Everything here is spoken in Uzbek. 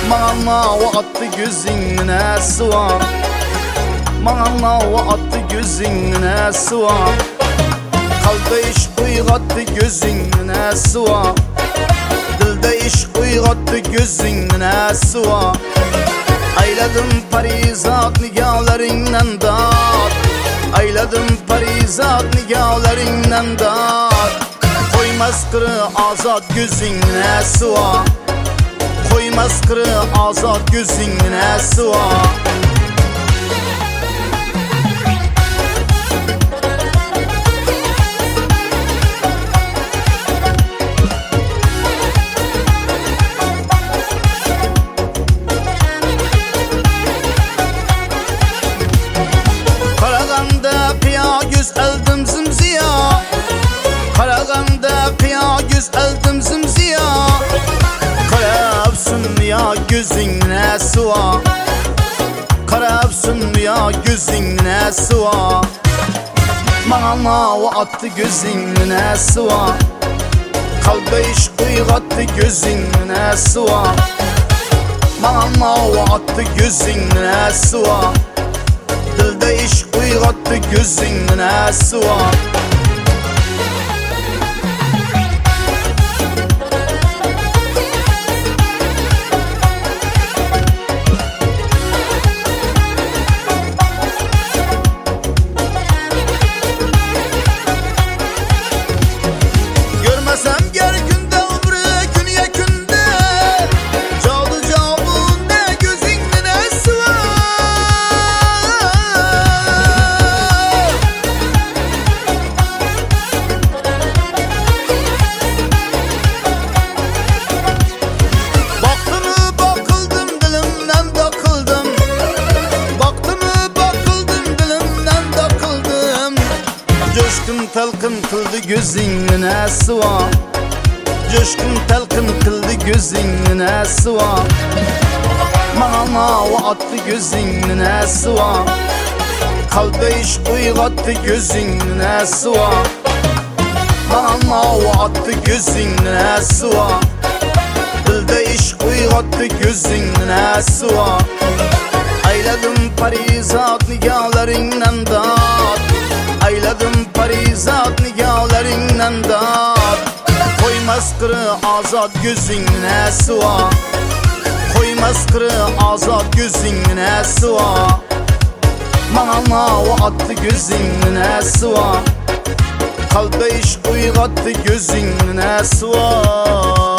Mağanlava attı gözünün əsi var. Mağanlava attı gözünün əsi var. Kalbde iş uygattı gözünün əsi var. Dilde iş uygattı gözünün əsi var. Ayladım parizat nigahlarından dar. Ayladım parizat nigahlarından dar. Koymaz kırı azat gözünün əsi var. Koymaz kırı azat gözünün əsi var. Karaganda piya göz eldim zimziya. Karaganda piya göz eldim zimziya. Karabsın ya gözün nəsi var. Karabsın ya gözün nəsi var. Mağanlava attı gözün nəsi var. Kalbe iş uygattı gözün nəsi var. Mağanlava attı gözün nəsi var. Dilde iş uygattı gözün nəsi var. Görmesem gel günde ömrü gün yakında. Cadı camın ne gözün nəsi var. Baktımı bakıldım dilimden takıldım. Baktımı bakıldım dilimden takıldım. Coşkun talkın kıldı gözün nəsi var. Coşkun talkın kıldı gözün nəsi var. Mağanlava attı gözün nəsi var. Kalbe iş uygattı gözün nəsi var. Mağanlava attı gözün nəsi var. Dilde iş uygattı gözün nəsi var. Ayladım parizat nigahlarından dar. Ayladım parizat nigahlarından dar. Koymaz kırı azat gözün nəsi var. Koymaz kırı azat gözün nəsi var. Mağanlava attı gözün nəsi var. Kalbe iş uygattı gözün nəsi var.